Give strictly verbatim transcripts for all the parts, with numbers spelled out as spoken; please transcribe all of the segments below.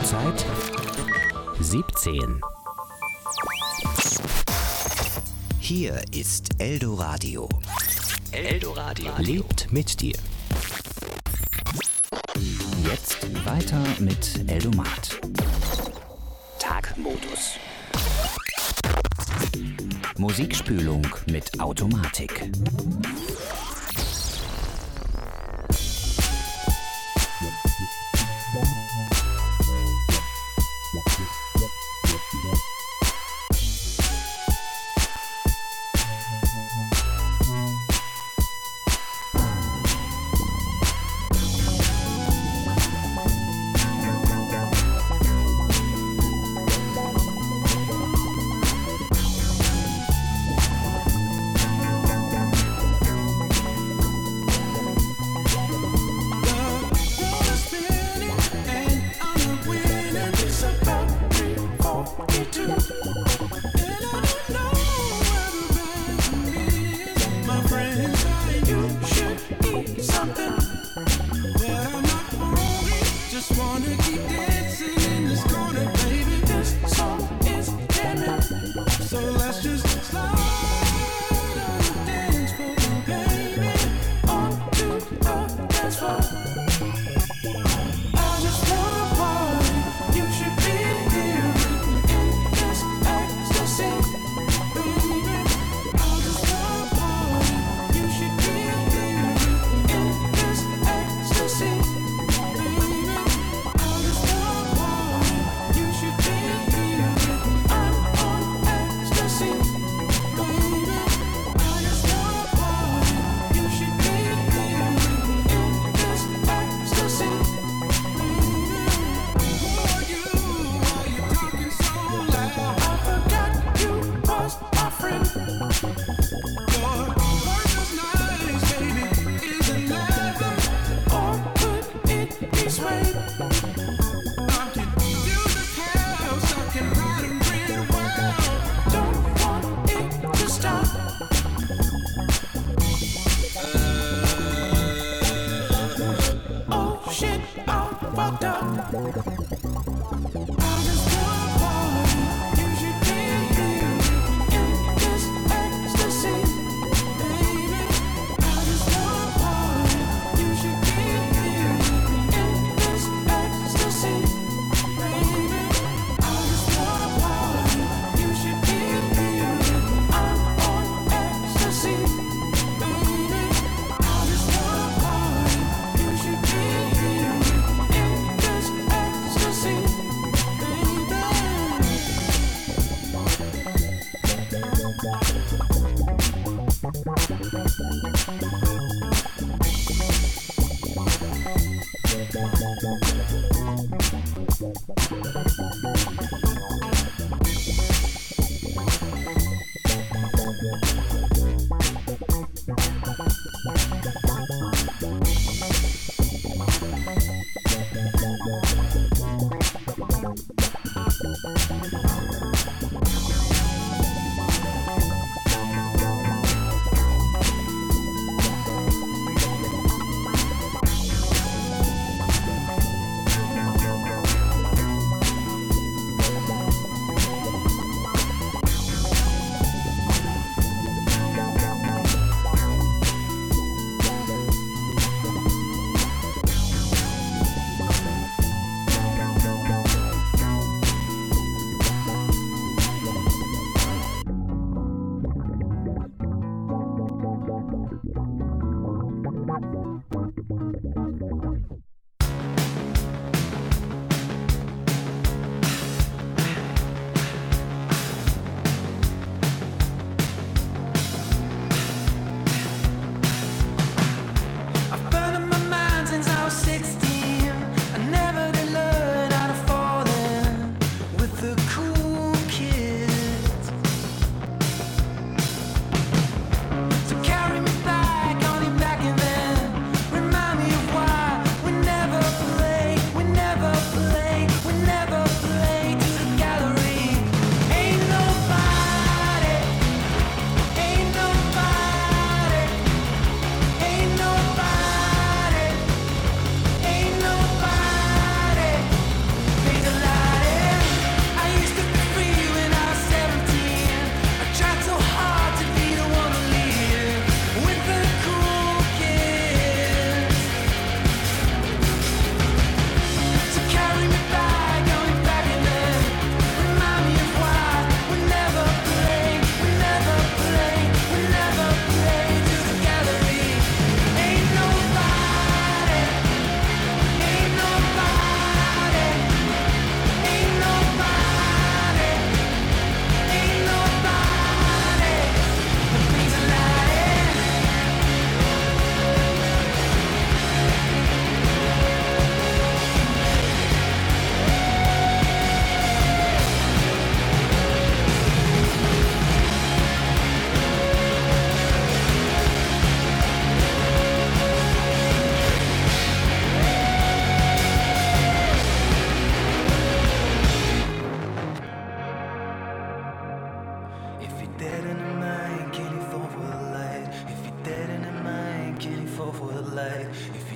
Uhrzeit siebzehn. Hier ist Eldoradio. Eldoradio lebt mit dir. Jetzt weiter mit Eldomat. Tagmodus. Musikspülung mit Automatik.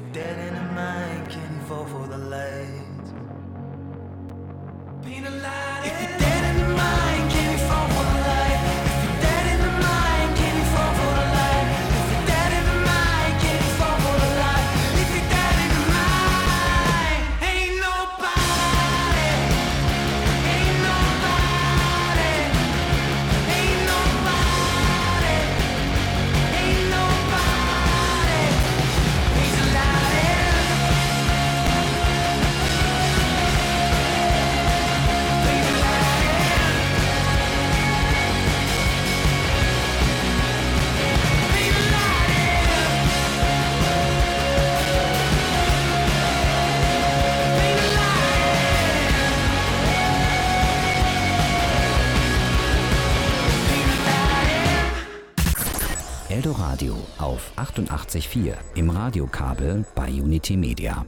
you're dead in the mind, can you fall for the light? Being alive. If you're dead in the mind, can you fall for the light? If you're dead in the mind, can you fall for the light? If you're dead in the mind, can you fall for the light? If you're dead in the mind, ain't nobody, ain't nobody, ain't nobody, ain't nobody. He's alive. He's alive. He's Eldoradio auf achtundachtzig Komma vier im Radiokabel bei Unity Media.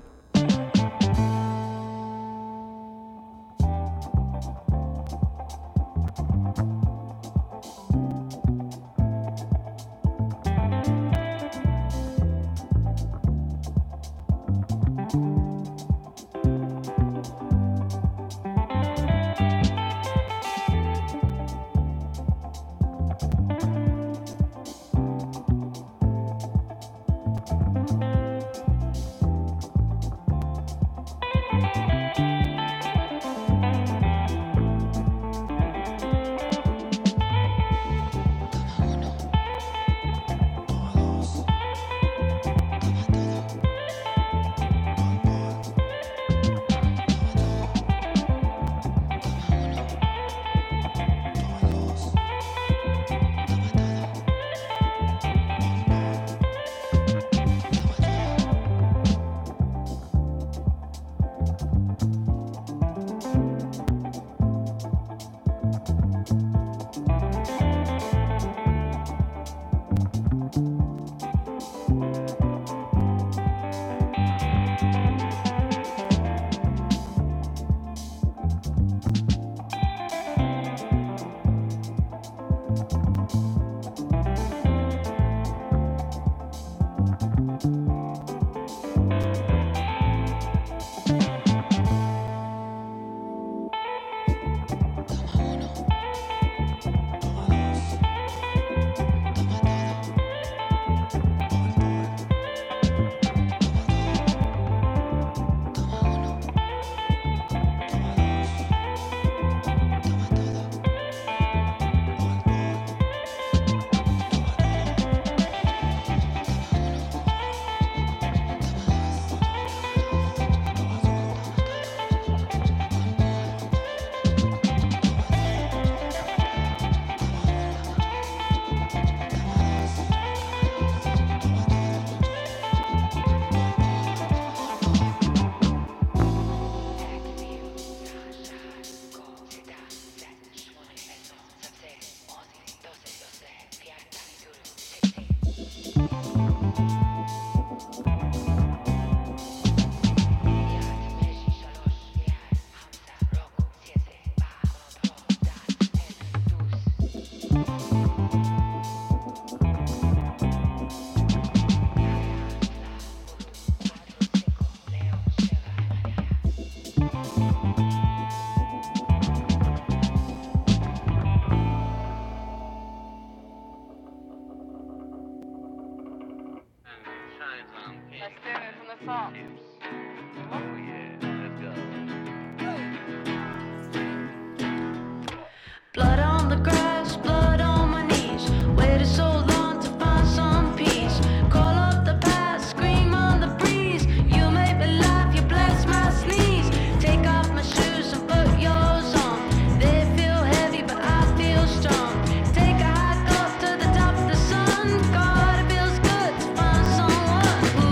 Blood on the grass, blood on my knees. Waited so long to find some peace. Call up the past, scream on the breeze. You make me laugh, you bless my sneeze. Take off my shoes and put yours on. They feel heavy, but I feel strong. Take a hike up to the top of the sun. God, it feels good to find someone who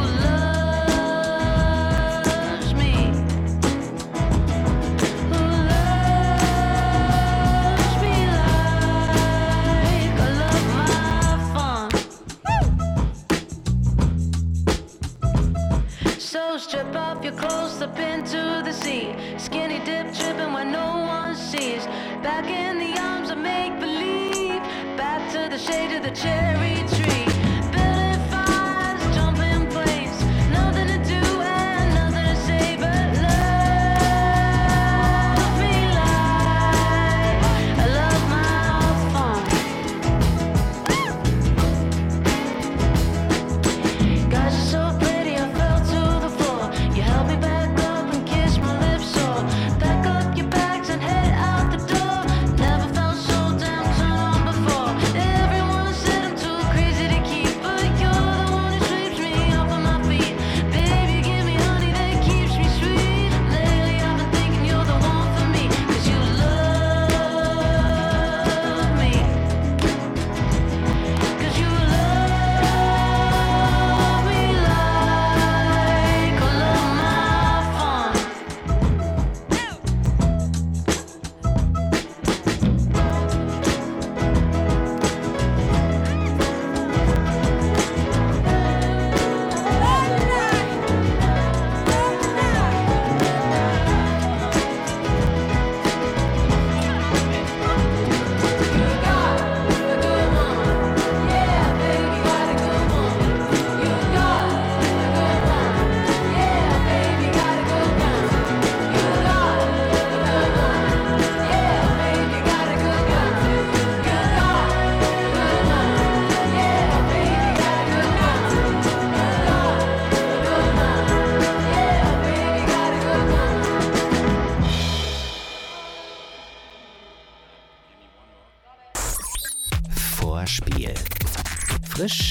loves me. Who loves me like I love my fun. So strip off your clothes, slip into the sea. Skinny dip tripping where no one sees. Back in the arms of make-believe. Back to the shade of the cherry tree. Building fires, jumping planes. Nothing to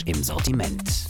im Sortiment.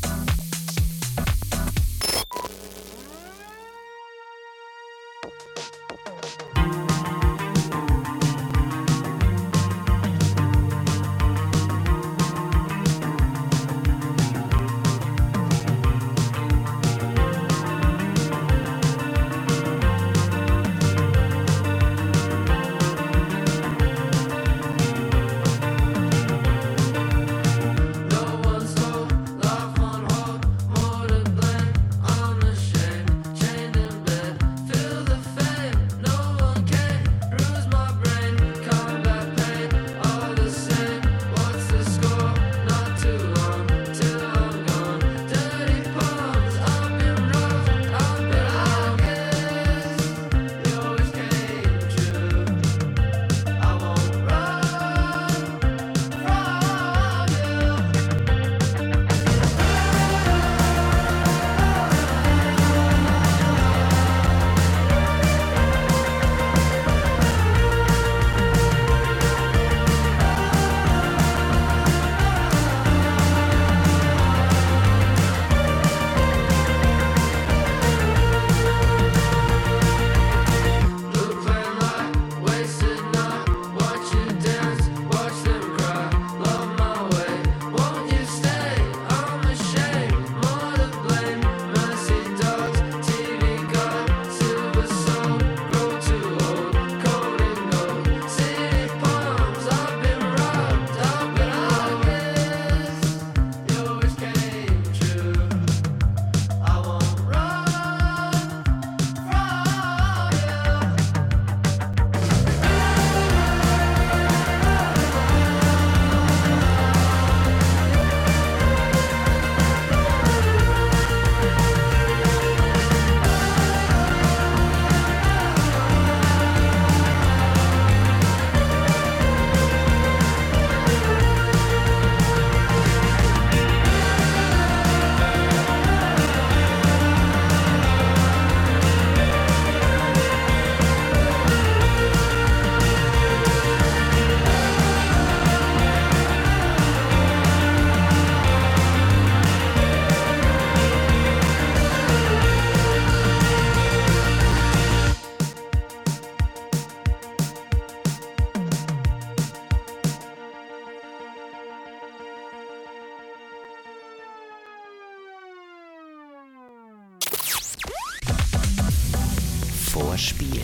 Vorspiel.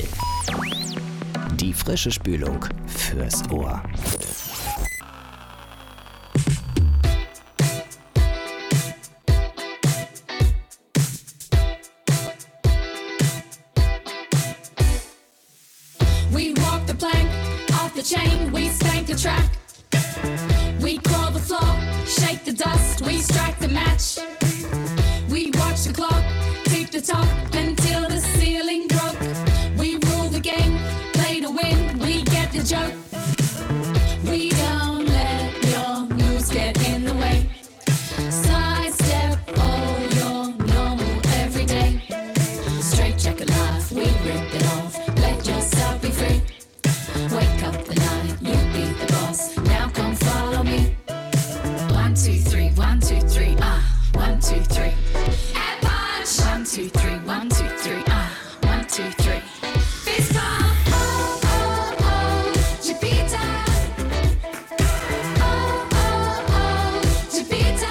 Die frische Spülung fürs Ohr. We walk the plank, off the chain, we spank the track. We crawl the floor, shake the dust, we strike the match. We watch the clock, tick the top until the ceiling broke. We rule the game, play to win, we get the joke. We don't let your moves get in the way. Sidestep all your normal everyday. Straight checker life, we rip it off, let yourself be free. Wake up the night, you be the boss, now come follow me. One, two, three, one, two, three, ah, one, two, three. And punch! One, two, three, one, two, three, ah, one, two, three. Fist bump! Oh, oh, oh, Chipita. Oh, oh, oh, Chipita.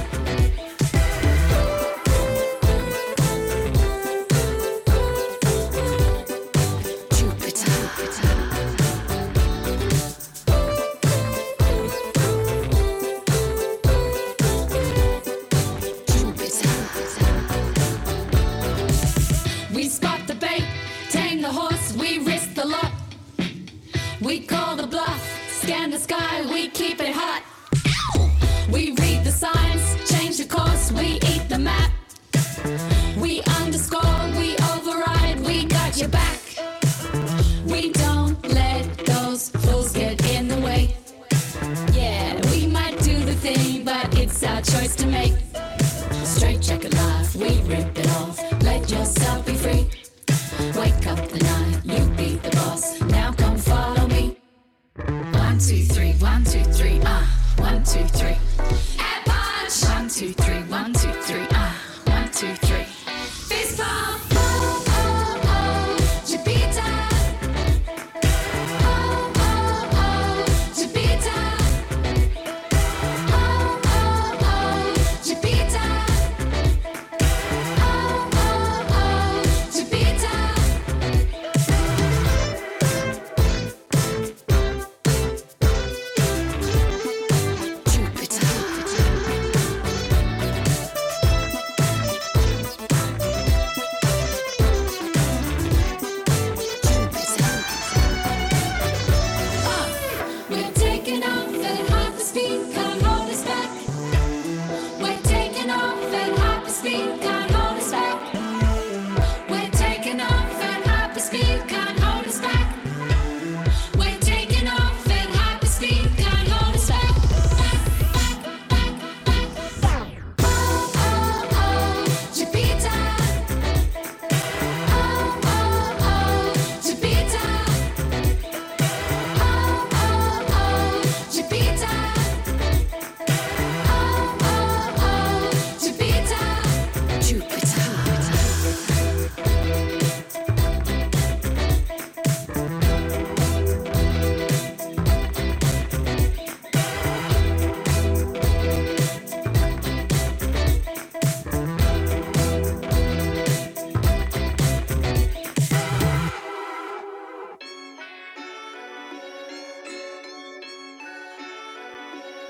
We spot the bait, tame the horse, we risk the lot. We call the bluff, scan the sky, we keep it hot. We read the signs, change the course, we eat the map. We underscore, we override, we got your back. We don't let those fools get in the way. Yeah, we might do the thing, but it's our choice to make. Straight checker life, we rip it off, let yourself be free. Wake up the night, you be the boss, now come follow me. One, two, three, one, two, three, ah, one, two, three. And punch! One,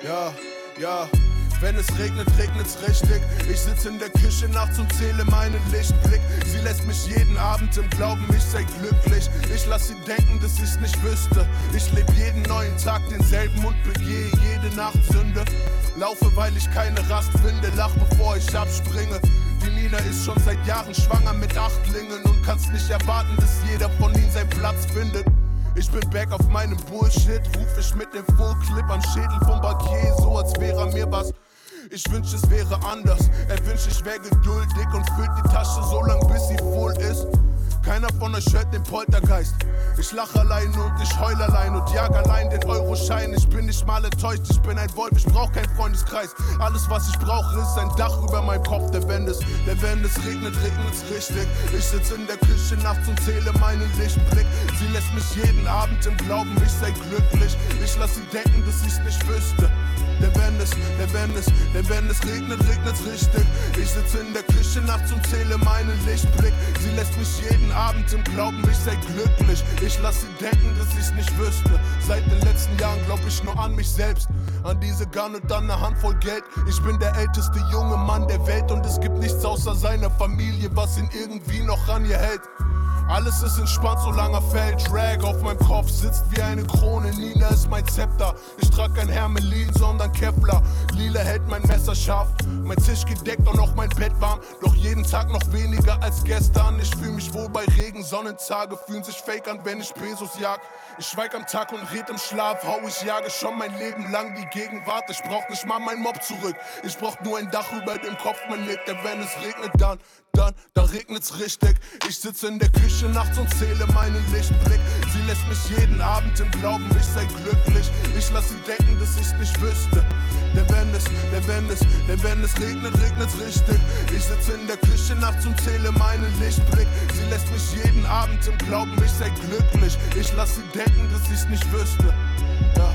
Ja, ja. Wenn es regnet, regnet's richtig. Ich sitze in der Küche nachts und zähle meinen Lichtblick. Sie lässt mich jeden Abend im Glauben, ich sei glücklich. Ich lass sie denken, dass ich's nicht wüsste. Ich lebe jeden neuen Tag denselben und begehe jede Nacht Sünde. Laufe, weil ich keine Rast finde, lach bevor ich abspringe. Die Nina ist schon seit Jahren schwanger mit Achtlingen und kannst nicht erwarten, dass jeder von ihnen seinen Platz findet. Ich bin back auf meinem Bullshit, ruf ich mit dem Fullclip am Schädel vom Bankier, so als wäre mir was. Ich wünsch, es wäre anders. Er wünscht, ich wär geduldig und füllt die Tasche so lang, bis sie voll ist. Keiner von euch hört den Poltergeist. Ich lach allein und ich heul allein und jag allein den Euroschein. Ich bin nicht mal enttäuscht, ich bin ein Wolf, ich brauch keinen Freundeskreis. Alles, was ich brauche, ist ein Dach über meinem Kopf, der wenn es, der wenn es regnet, regnet's richtig. Ich sitz in der Küche nachts und zähle meinen Lichtblick. Sie lässt mich jeden Abend im Glauben, ich sei glücklich. Ich lass sie denken, dass ich's nicht wüsste. Der wenn es, der wenn es, der wenn es regnet, regnet's richtig. Ich sitze in der Küche nachts und zähle meinen Lichtblick. Sie lässt mich jeden Abend im Glauben, ich sei glücklich. Ich lass sie denken, dass ich's nicht wüsste. Seit den letzten Jahren glaub ich nur an mich selbst, an diese Gun und dann eine Handvoll Geld. Ich bin der älteste junge Mann der Welt und es gibt nichts außer seiner Familie, was ihn irgendwie noch an ihr hält. Alles ist entspannt, solange er fällt. Drag auf meinem Kopf sitzt wie eine Krone. Nina ist mein Zepter. Ich trag kein Hermelin, sondern Kevlar. Lila hält mein Messer scharf. Mein Tisch gedeckt und auch mein Bett warm. Doch jeden Tag noch weniger als gestern. Ich fühl mich wohl bei Regen. Sonnentage fühlen sich fake an, wenn ich Pesos jag. Ich schweig am Tag und red im Schlaf. Hau, ich jage schon mein Leben lang die Gegenwart. Ich brauch nicht mal mein Mob zurück. Ich brauch nur ein Dach über dem Kopf, mein Nick. Denn wenn es regnet, dann, dann, dann regnet's richtig. Ich sitze in der Küche nachts und zähle meinen Lichtblick. Sie lässt mich jeden Abend im Glauben, ich sei glücklich. Ich lass sie denken, dass ich's nicht wüsste. Denn wenn es, denn wenn es, denn wenn es regnet, regnet's richtig. Ich sitze in der Küche nachts und zähle meinen Lichtblick. Sie lässt mich jeden Abend im Glauben, ich sei glücklich. Ich lass sie denken, dass ich's nicht wüsste. Ja.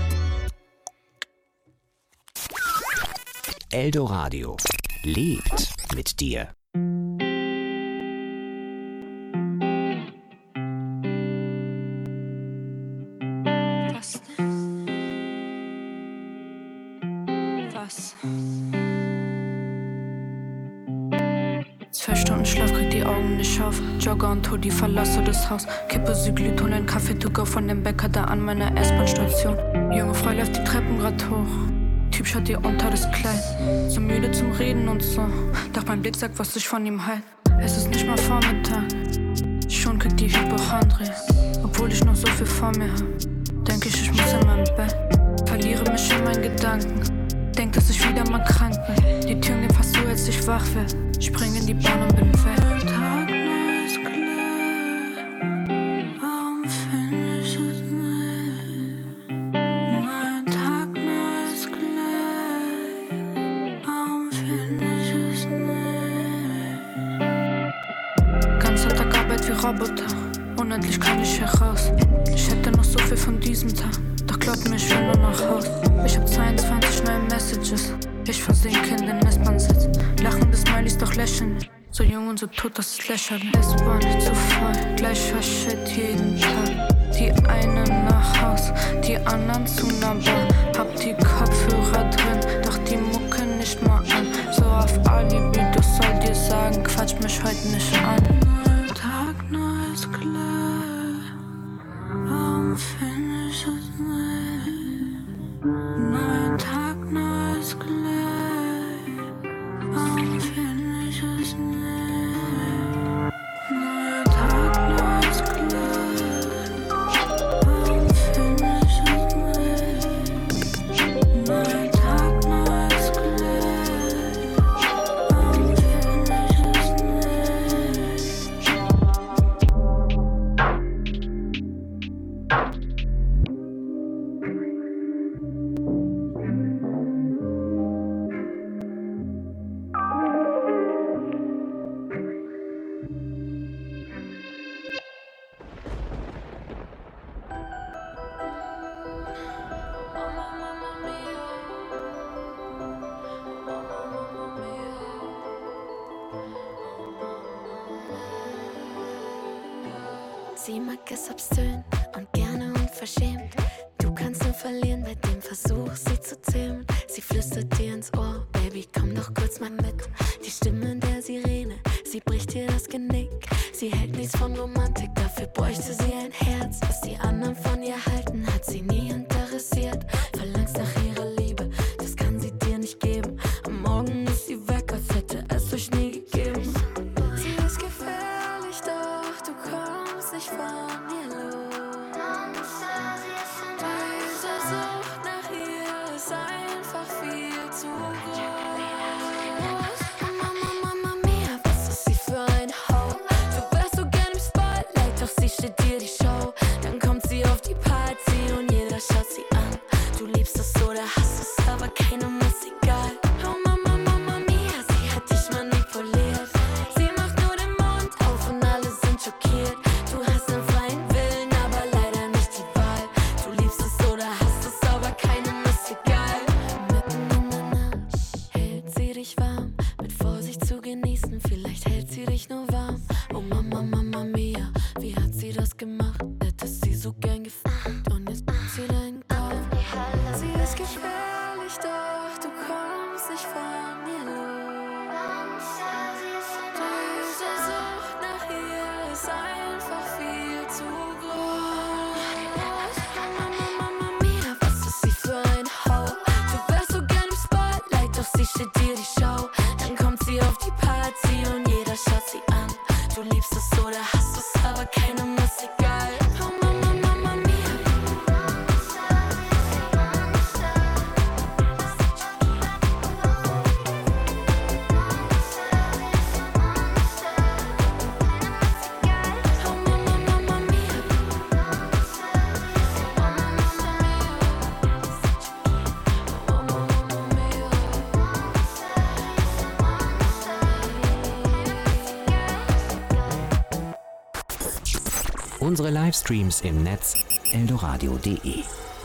Eldoradio lebt mit dir. Was? Was? Zwei Stunden Schlaf, krieg die Augen nicht auf. Jogger und Todi, verlasse das Haus. Kippe Süglit, hol ein Kaffee to go von dem Bäcker da an meiner S-Bahn-Station. Junge Frau läuft die Treppen grad hoch. Typ schaut ihr unter das Kleid. So müde zum Reden und so. Doch mein Blick sagt, was ich von ihm halt. Es ist nicht mal Vormittag. Schon krieg die Hypochondrie. Obwohl ich noch so viel vor mir hab. Denk ich, ich muss in meinem Bett. Verliere mich in meinen Gedanken. Denk, dass ich wieder mal krank bin. Die Türen gehen fast so, als ich wach werd. Spring in die Bahn und bin weg. Tag, neues Glück. Warum finde ich es nicht? Mein Tag, neues Glück. Warum finde ich es nicht? Ganzer Tag Arbeit wie Roboter. Unendlich kann ich heraus. Ich hätte noch so viel von diesem Tag. Doch glaub mir, ich will nur nach Haus. Ich hab zweiundzwanzig neue Messages. Ich versinke in den S-Bahn-Sitz. Lachende Smileys, doch lächeln nicht. So jung und so tot, das ist lächerlich. S-Bahn zu voll, gleicher Shit jeden Tag. Die einen nach Haus, die anderen zu einer Bar. Hab die Kopfhörer drin, doch die Mucke nicht mal an. So auf Alibi, du soll dir sagen, quatsch mich heute nicht an. Neuer Tag, neues Glück. Warum finde ich es nicht? Neuer Tag, neues Glück. Warum finde ich es nicht? Neuer Tag, neues Glück. Warum finde ich es nicht? Neuer Tag, neues Glück. Warum finde ich es nicht? Sie mag es obszön und gerne unverschämt. Du kannst nur verlieren bei dem Versuch, sie zu zähmen. Sie flüstert dir ins Ohr, Baby, komm doch kurz mal mit. Die Stimme der Sirene, sie bricht dir das Genick. Sie hält nichts von Romantik, dafür bräuchte sie ein Herz. Was die anderen von ihr halten, hat sie nie interessiert. Verlangst nach ihrer Liebe, das kann sie dir nicht geben. Am Morgen ist sie weg, als hätte es euch nie gegeben. Sie ist gefährlich, doch du kommst nicht von ihr los. Diese Sucht nach ihr ist einfach viel zu groß. Mama, Mama Mia, was ist sie für ein Ho? Du wärst so gern im Spotlight, doch sie steht dir die Show. Dann kommt sie auf die Party und jeder schaut sie an. Du liebst es oder hasst es, aber keinem ist egal. Oh Mama, Mama Mia, sie hat dich manipuliert. Sie macht nur den Mund auf und alle sind schockiert. Du hast einen freien Willen, aber leider nicht die Wahl. Du liebst es oder hasst es, aber keinem ist egal. Mitten in der Nacht hält sie dich warm, mit Vorsicht zu genießen, vielleicht hält sie dich nur warm. Oh Mama, Mama Mia, wie hat sie das gemacht? Hättest sie so gern gefuckt und jetzt nimmt sie deinen Kopf. Sie ist gefährlich, doch du kommst nicht von ihr los. Diese Sucht nach ihr ist einfach viel zu groß. Mama, Mama Mia, was ist sie für ein Ho? Du wärst so gern im Spotlight, doch sie steht dir die Show. Dann kommt sie auf die Party und jeder schaut sie an. Du liebst es oder hasst es, aber keinem ist egal. Oh Mama, Mama Mia. Oh Mama, Mama Mia. Oh Mama Mia. Unsere Livestreams im Netz eldoradio punkt de.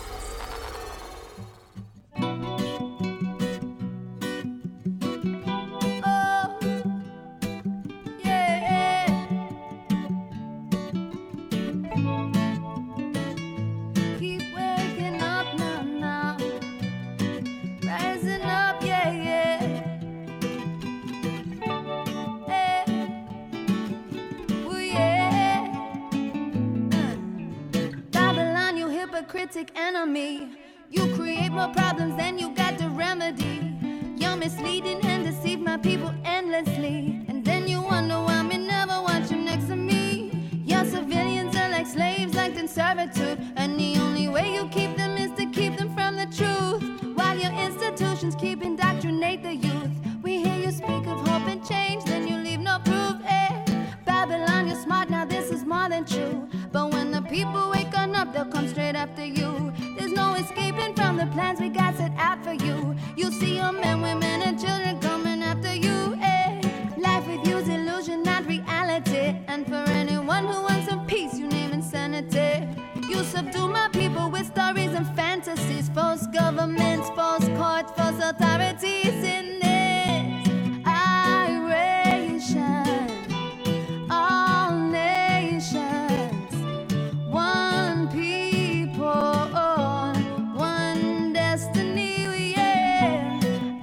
Oh, yeah. Keep waking up now, now. Rising up, yeah, yeah. Hey. Ooh, yeah. Uh. Babylon, you hypocritic enemy. You create more problems than you got the remedy. You're misleading and deceive my people endlessly. And then you wonder why me never want you next to me. Your civilians are like slaves, like in servitude. And the only way you keep them is to keep them from the truth. While your institutions keep indoctrinate the youth. We hear you speak of hope and change, then you leave no proof. Eh? Babylon, you're smart, now this is more than true. But when the people wake on up, they'll come straight after you. There's no escaping from the plans we got set out for you. You see your men, women, and children coming after you. Eh? Life with you's illusion, not reality. And for anyone who wants some peace, you name insanity. You subdue my people with stories and fantasies. False governments, false courts, false authorities in this iration. All nations, one people, one destiny, yeah.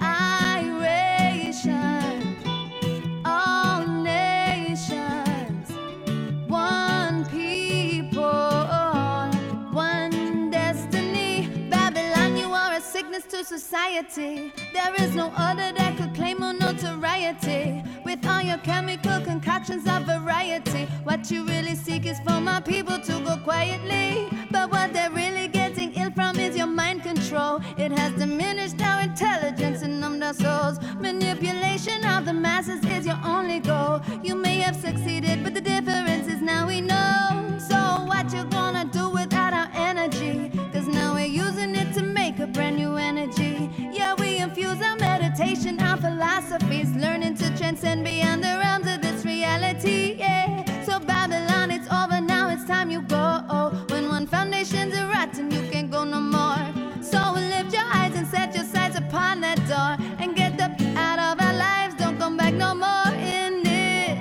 Iration, all nations, one people, one destiny. Babylon, you are a sickness to society. There is no other that could claim more notoriety. With all your chemical concoctions of variety, what you really seek is for my people to go quietly. But what they're really getting ill from is your mind control. It has diminished our intelligence and numbed our souls. Manipulation of the masses is your only goal. You may have succeeded, but the difference is now we know. So what you gonna do without our energy? Cause now we're using it to make a brand new energy. Yeah, we infuse our meditation, our philosophies, learning to transcend beyond the realms of this reality. Yeah, so Babylon, it's over now, it's time you go. When one foundation's a rotten, you can't go no more. So lift your eyes and set your sights upon that door, and get the f- out of our lives, don't come back no more in it.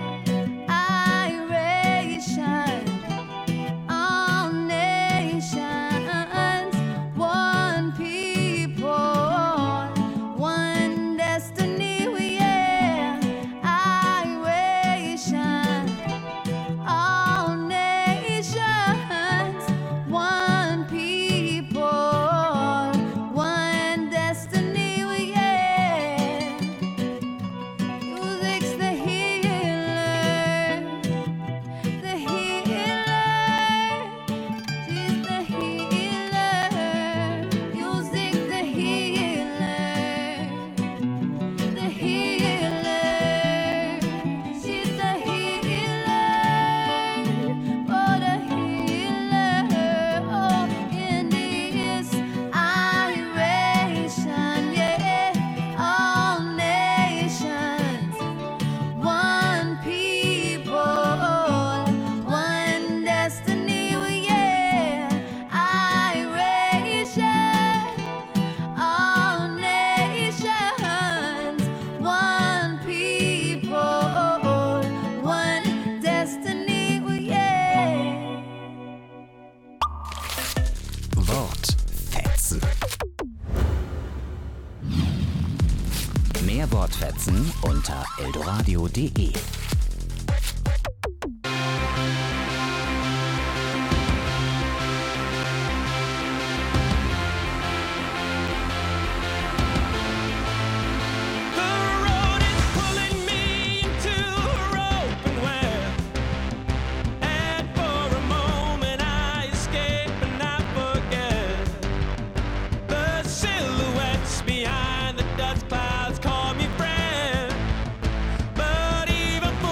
Iration, all nations, Wortfetzen unter eldoradio punkt de. Behind the dust clouds, call me friend. But even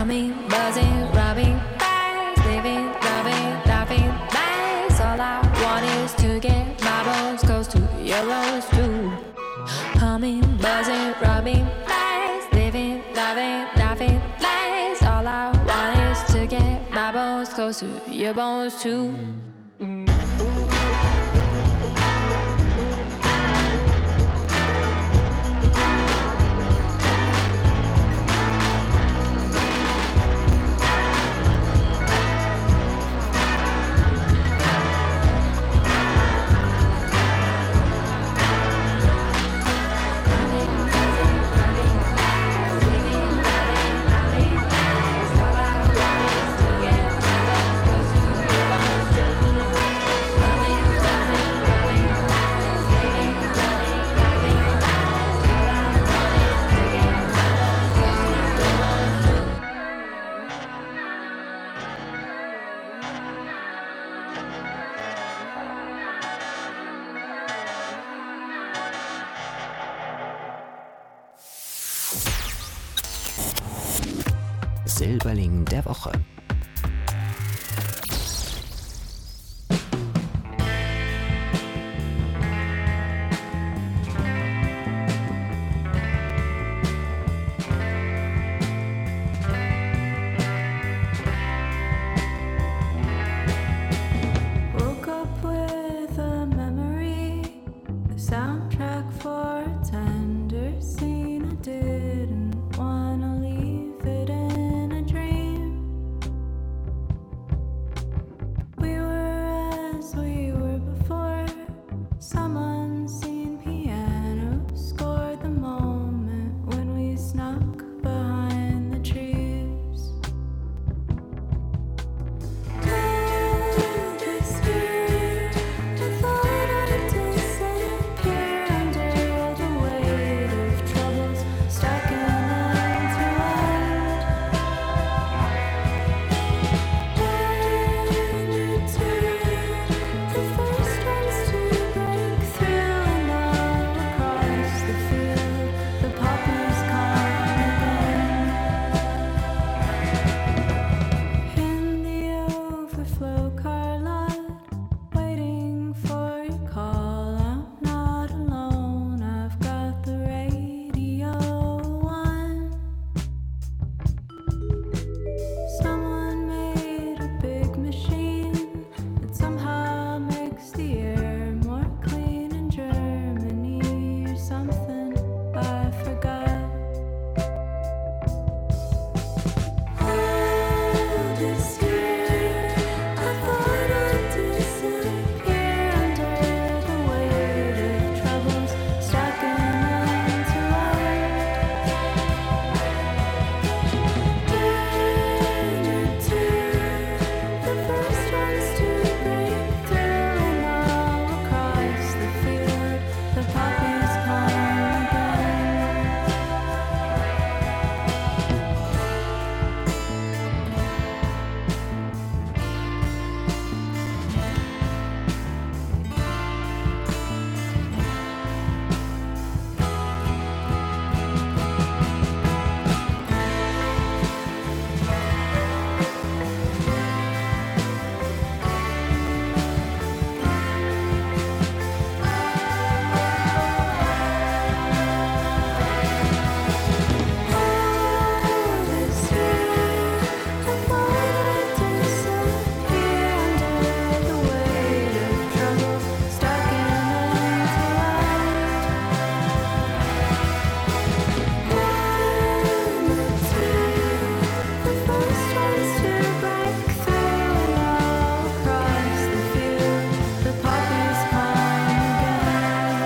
Humming, buzzing, rubbing, bass, living, loving, laughing, bass. All I want is to get my bones close to yours too. Humming, buzzing, rubbing, bass, living, loving, laughing, bass. All I want is to get my bones close to your bones too. Silberling der Woche. Woke up with a memory, the soundtrack for a tender scene. I didn't wanna leave it in a dream. We were as we were before. Some unseen piano scored the moment when we snuck behind the trees. This year, I thought I'd disappear under the weight of troubles stacking into end. One or two, the first ones to break through, and all across the field, the poppies come again. In the overflow car lot, waiting for your call. I'm not alone, I've got the radio on. Someone made a big machine that somehow makes the air more clean in Germany or something. I forgot. Oh, this year I thought I'd disappear under the weight of troubles stacking into end. One or two, the first ones to break through, and all across the field, the poppies come again. Oh, this year I thought I'd disappear under the weight of trouble stacking into end. One or two, the first ones to break through, and all across the field, the poppies come again.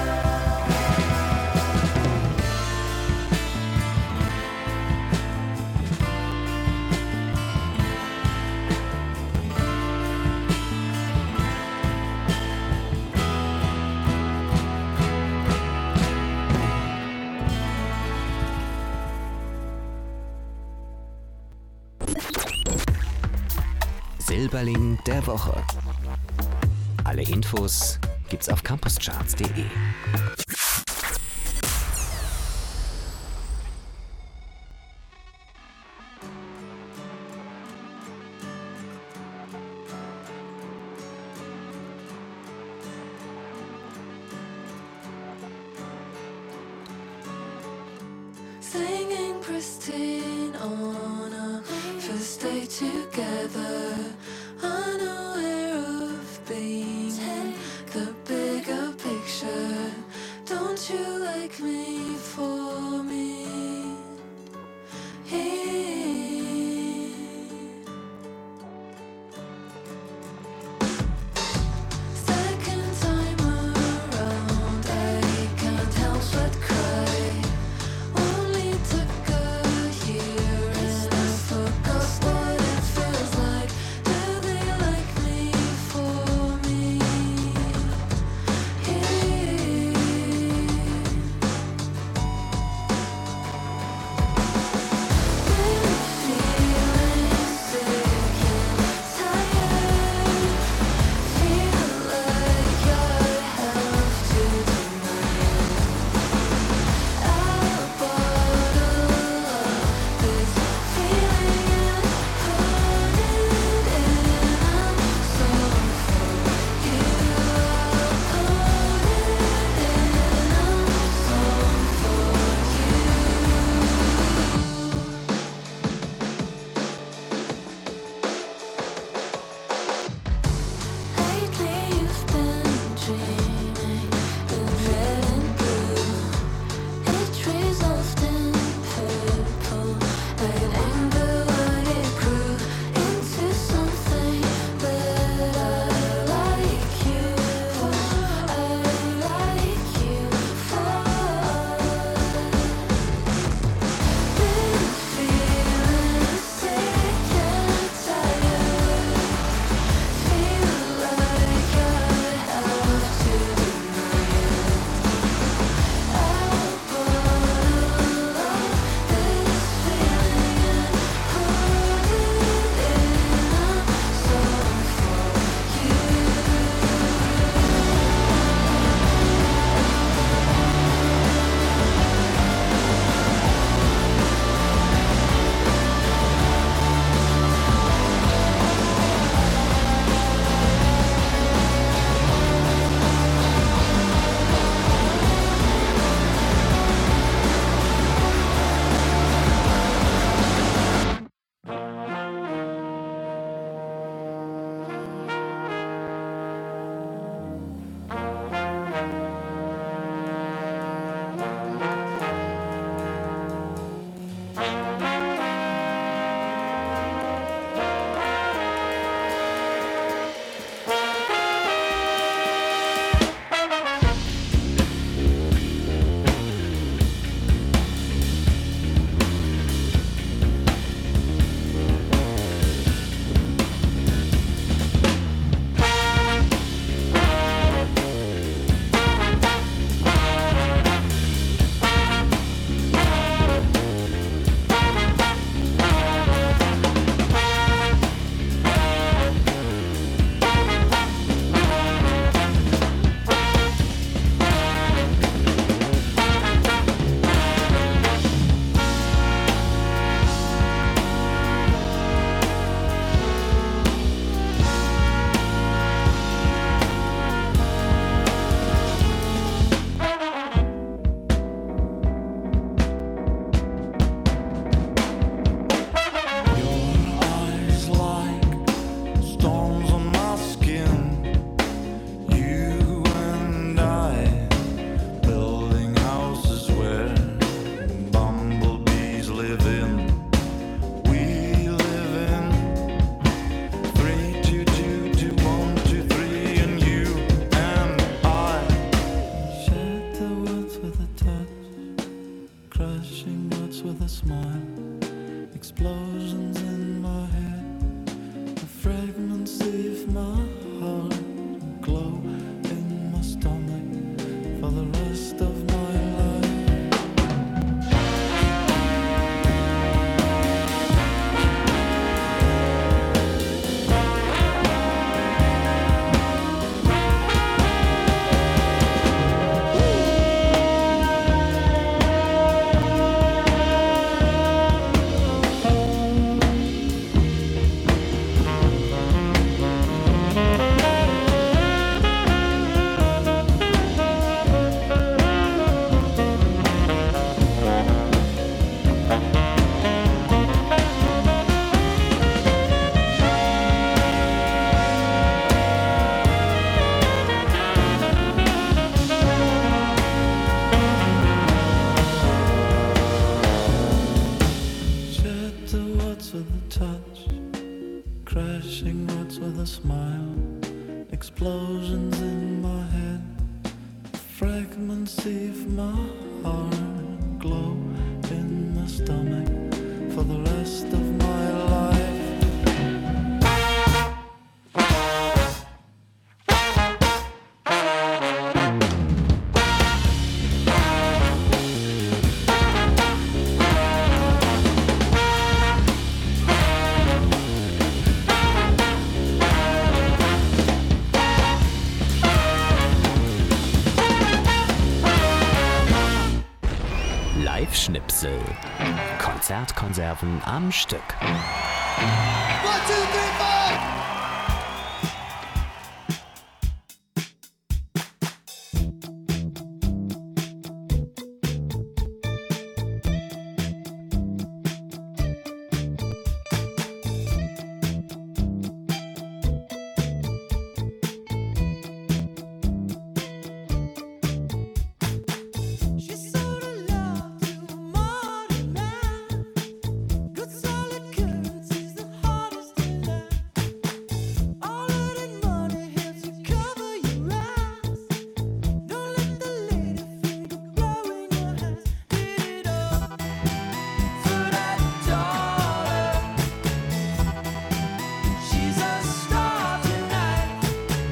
Silberling der Woche. Alle Infos gibt's auf campuscharts punkt de. stay together, unaware of being in the bigger picture. Don't you like me for me? Here. Second time around, I can't help but cry. Only took a year and I forgot what it feels like. Do they like me for me? Here. Been feeling sick and tired. Feel like I have to deny it. A bottle of this feeling and put it in. I'm so for you. I'll put it in. I'm so for you. Lately you've been dreaming in red and blue. It resolved in purple. Like anger when it grew into something that I like you for. I like you for. Been feeling sick and tired. Feel like I have to deny it. A bottle of this feeling and put it in. I'm so for Your eyes like storms on my skin. You and I building houses where bumblebees live in. We live in three two two two one two three, and you and I shared the words with a touch, crashing words with a smile. Explosions in my head, the fragments leave my heart, and glow in my stomach for the rest of my life. you. words with a touch, crashing words with a smile, explosions in my head, fragments leave my heart, glow in my stomach for the rest of my life. Live-Schnipsel. Konzertkonserven am Stück. One, two, three, four! She sold her love to a modern man. Good solid currency's the hardest to learn. All of that money helps you cover your eyes. Don't let the lady finger blow in your hands. Hit it up for that dollar. She's a star tonight.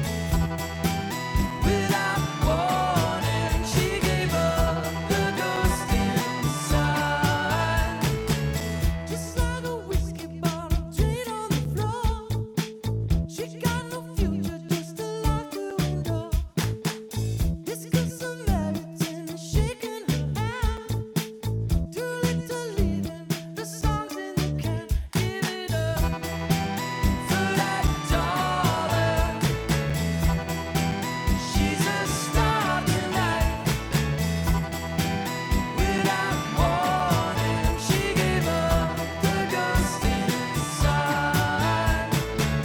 Without warning, she gave up the ghost inside. Just like a whiskey bottle drained on the floor. She got no future, just a life to endure. This good Samaritan is shaking her hand. Too late to leaving, the song's in the can. Give it up for that dollar. She's a star tonight. Without warning, she gave up the ghost inside.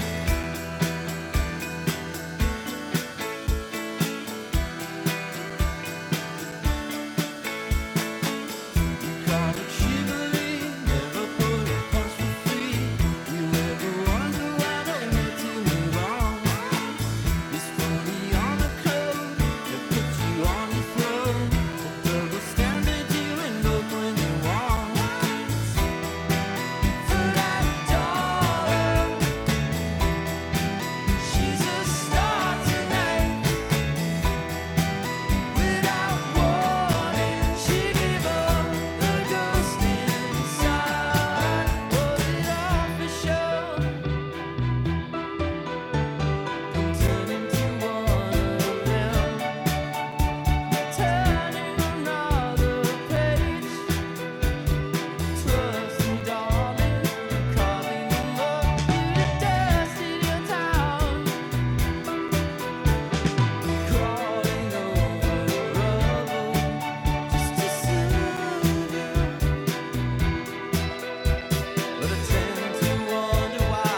Caught it shivering, never put a punch for free. You ever wonder why they let you move on? It's funny on the code that puts you on your throne. The double standard you invoke when you want. For that dollar, she's a star tonight. Without warning, she gave up the ghost inside. Was it all for show? I'm turning to one of them, turning another page. Trust me, darling, calling them up to the dust in your town, crawling over rubble just to soothe you. But I tend to wonder why.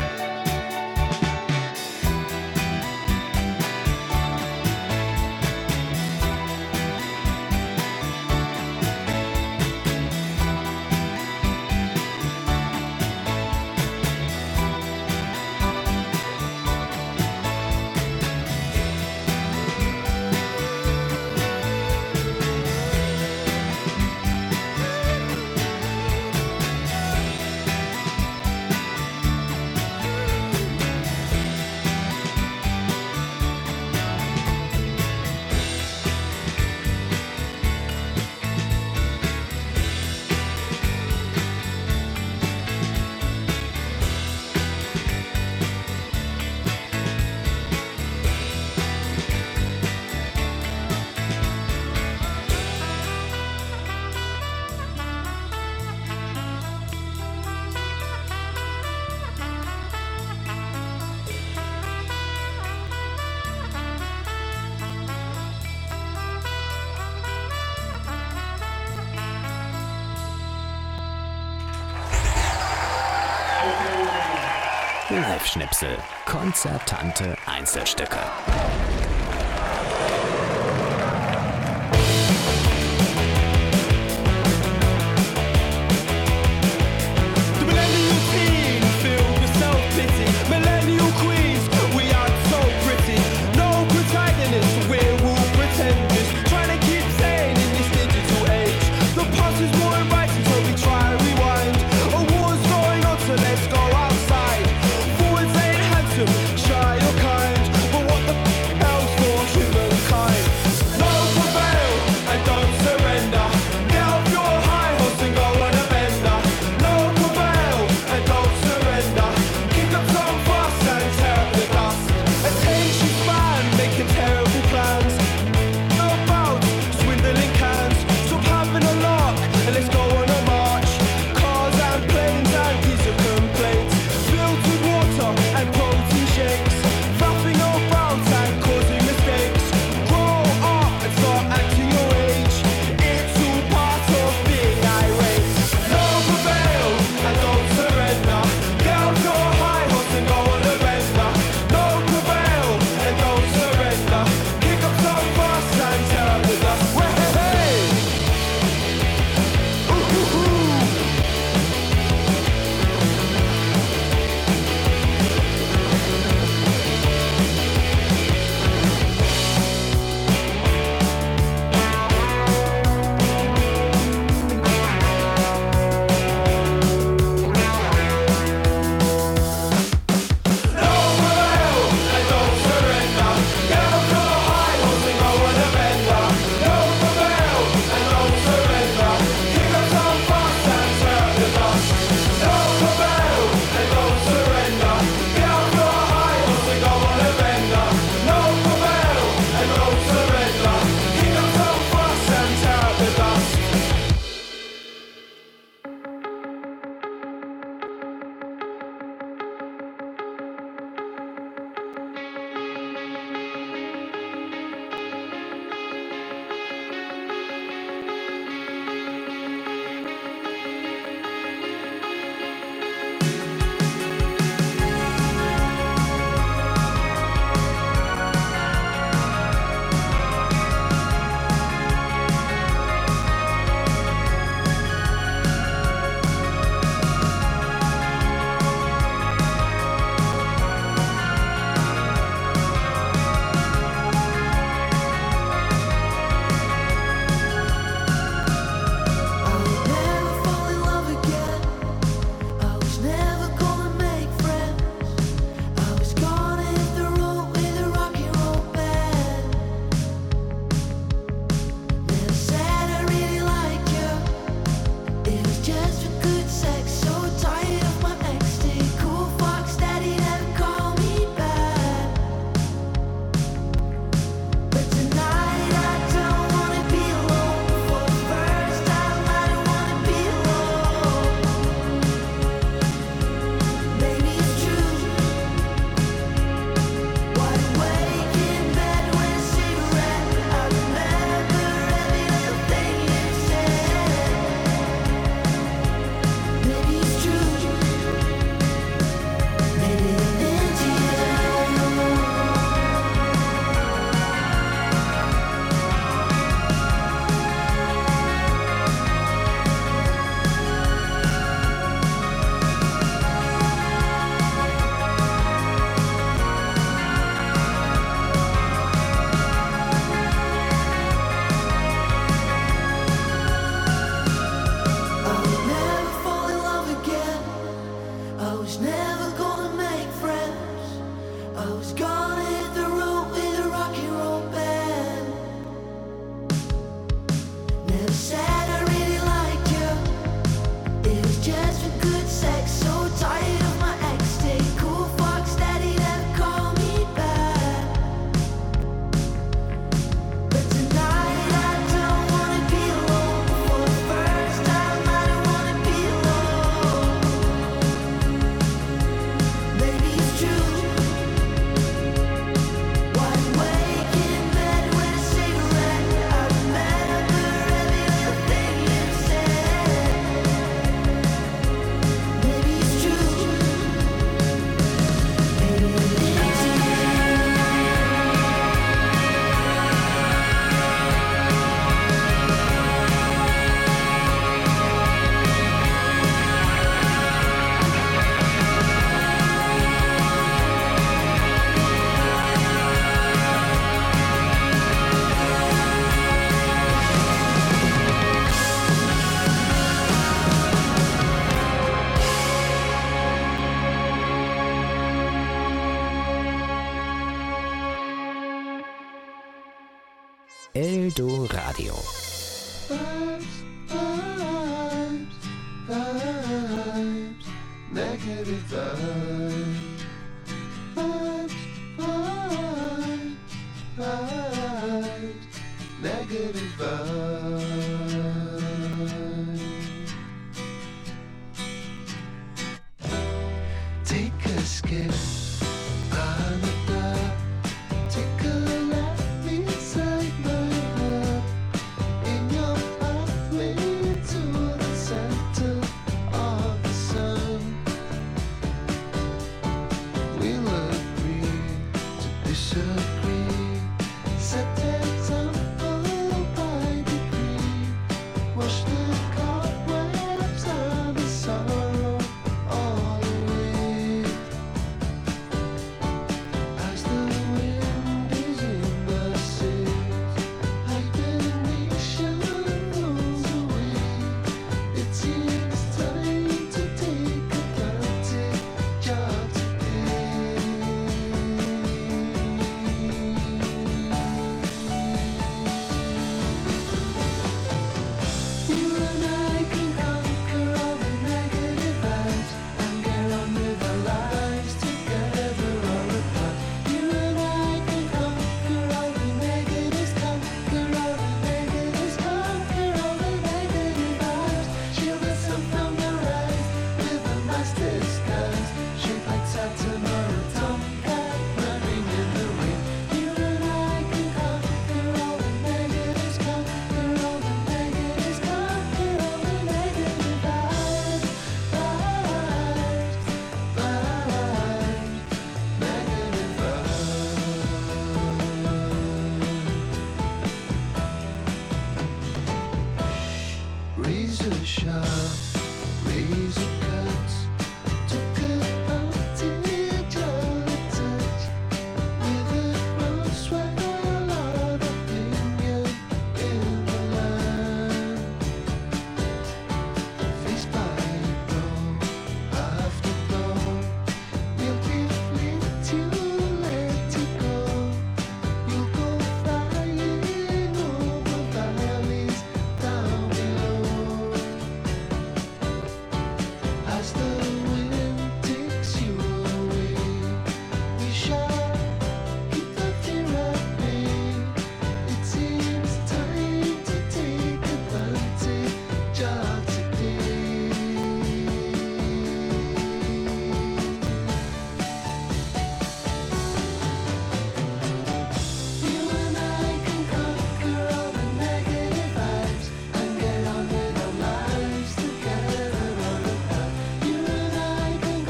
Live-Schnipsel. Konzertante Einzelstücke. Du was never gonna make friends. I was gonna hit the road with a rock and roll band. Never said I really liked you. It was just for good sex. So tired of my ex. Stay cool, fox daddy, never call me back. But tonight I don't wanna be alone. For the first time I don't wanna be alone. Maybe it's true. Wide awake in bed with a cigarette. I remember every little thing you said. Maybe it's true. Maybe it is. Eldo Radio. Negative vibes, vibes, vibes, vibes, negative vibes. Take a skip on the